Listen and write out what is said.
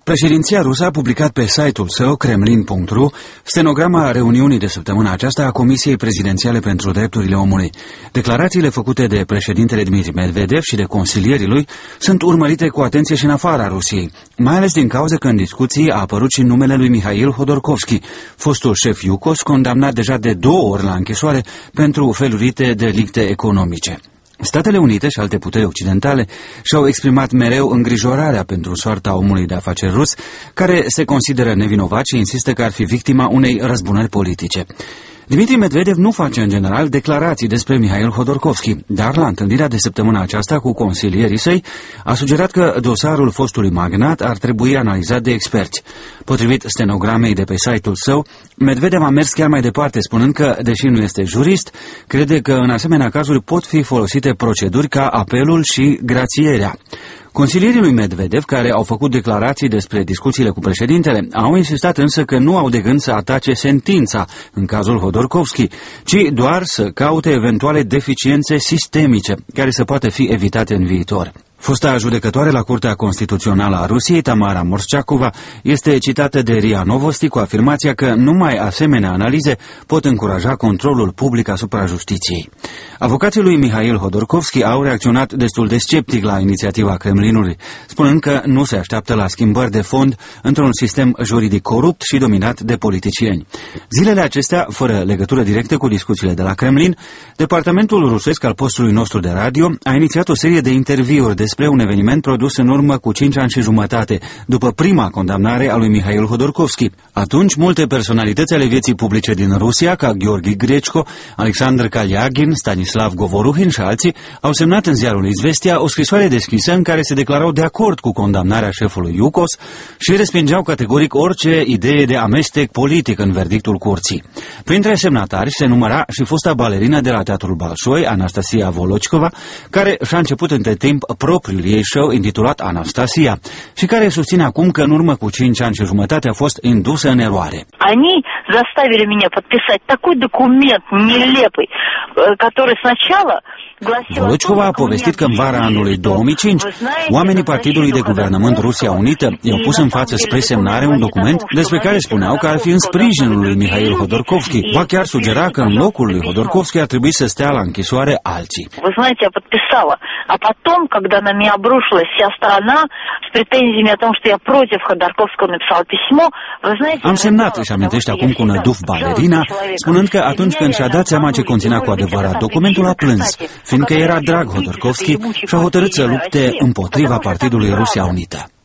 Președinția rusă a publicat pe site-ul său, kremlin.ru, stenograma reuniunii de săptămâna aceasta a Comisiei Prezidențiale pentru Drepturile Omului. Declarațiile făcute de președintele Dmitri Medvedev și de consilierii lui sunt urmărite cu atenție și în afara Rusiei, mai ales din cauza că în discuții a apărut și numele lui Mihail Hodorkovski, fostul șef Yukos, condamnat deja de 2 ori la închisoare pentru felurite delicte economice. Statele Unite și alte puteri occidentale și-au exprimat mereu îngrijorarea pentru soarta omului de afaceri rus, care se consideră nevinovat și insistă că ar fi victima unei răzbunări politice. Dmitri Medvedev nu face în general declarații despre Mihail Hodorkovski, dar la întâlnirea de săptămâna aceasta cu consilierii săi a sugerat că dosarul fostului magnat ar trebui analizat de experți. Potrivit stenogramei de pe site-ul său, Medvedev a mers chiar mai departe, spunând că, deși nu este jurist, crede că în asemenea cazuri pot fi folosite proceduri ca apelul și grațierea. Consilierii lui Medvedev, care au făcut declarații despre discuțiile cu președintele, au insistat însă că nu au de gând să atace sentința în cazul Hodorkovski, ci doar să caute eventuale deficiențe sistemice care să poată fi evitate în viitor. Fosta judecătoare la Curtea Constituțională a Rusiei, Tamara Morșceacova, este citată de RIA Novosti cu afirmația că numai asemenea analize pot încuraja controlul public asupra justiției. Avocații lui Mihail Hodorkovski au reacționat destul de sceptic la inițiativa Kremlinului, spunând că nu se așteaptă la schimbări de fond într-un sistem juridic corupt și dominat de politicieni. Zilele acestea, fără legătură directă cu discuțiile de la Kremlin, departamentul rusesc al postului nostru de radio a inițiat o serie de interviuri despre un eveniment produs în urmă cu 5 ani și jumătate, după prima condamnare a lui Mihail Hodorkovski. Atunci, multe personalități ale vieții publice din Rusia, ca Gheorghe Grechko, Alexandr Kaliagin, Stanislav Govoruhin și alții, au semnat în ziarul Izvestia o scrisoare deschisă în care se declarau de acord cu condamnarea șefului Yukos și respingeau categoric orice idee de amestec politic în verdictul curții. Printre semnatari se număra și fosta balerină de la Teatrul Bolșoi, Anastasia Volocikova, care și-a început între timp propriul ei show intitulat Anastasia și care susține acum că în urmă cu 5 ani și jumătate a fost indusă în eroare. Они заставили меня подписать такой документ нелепый, который сначала Volocikova a povestit că în vara anului 2005 oamenii Partidului de Guvernământ Rusia Unită i-au pus în față spre semnare un document despre care spuneau că ar fi în sprijinul lui Mihail Hodorkovski. Ba chiar sugera că în locul lui Hodorkovski ar trebui să stea la închisoare alții. Вы знаете, я подписала. А потом, когда на меня обрушилась вся страна с претензиями о том, что я против Ходорковского написала письмо, вы знаете... Am semnat, își amintește acum cu năduf balerina, spunând că atunci când și-a dat seama ce conținea cu adevărat documentul, a plâns, fiindcă era drag Hodorkovski și a hotărât să lupte împotriva Partidului Rusia Unită.